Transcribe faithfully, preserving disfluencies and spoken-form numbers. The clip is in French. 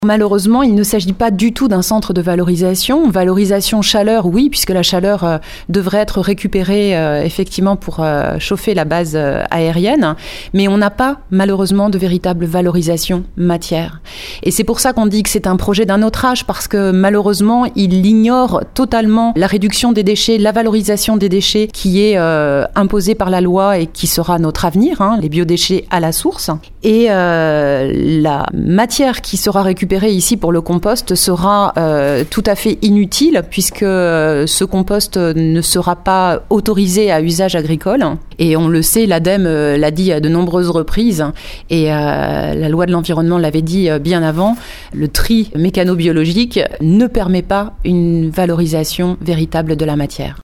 Malheureusement, il ne s'agit pas du tout d'un centre de valorisation. Valorisation chaleur, oui, puisque la chaleur euh, devrait être récupérée euh, effectivement pour euh, chauffer la base euh, aérienne, mais on n'a pas malheureusement de véritable valorisation matière. Et c'est pour ça qu'on dit que c'est un projet d'un autre âge, parce que malheureusement, il ignore totalement la réduction des déchets, la valorisation des déchets qui est euh, imposée par la loi et qui sera notre avenir, hein, les biodéchets à la source. Et euh, la matière qui sera récupérée ici pour le compost sera euh, tout à fait inutile, puisque euh, ce compost ne sera pas autorisé à usage agricole. Et on le sait, l'ADEME euh, l'a dit à de nombreuses reprises, et euh, la loi de l'environnement l'avait dit euh, bien avant, le tri mécano-biologique ne permet pas une valorisation véritable de la matière.